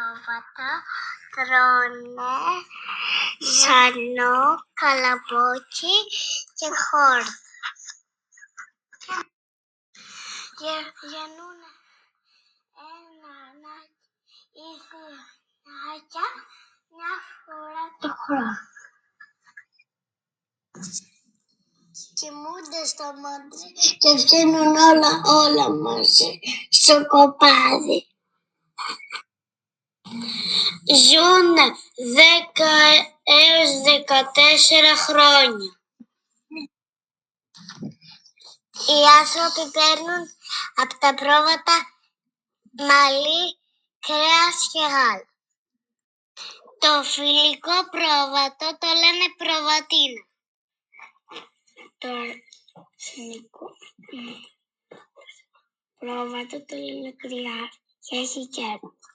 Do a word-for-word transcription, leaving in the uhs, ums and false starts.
πρόβατα τρώνε ζανό, καλαμπόκι και χόρτα. Γεννούν ένα ανάκι ή δύο ανάκια μια φορά το χρόνο. Κοιμούνται στο μαντρί και βγαίνουν όλα, όλα μαζί στο κοπάδι. Ζουν δέκα έως δεκατέσσερα χρόνια. Οι άνθρωποι παίρνουν από τα πρόβατα μαλλί, κρέας και γάλα. Το φιλικό πρόβατο το λένε προβατίνα. Το αρσενικό πρόβατο το λένε κρυάρι και έχει κέρμα.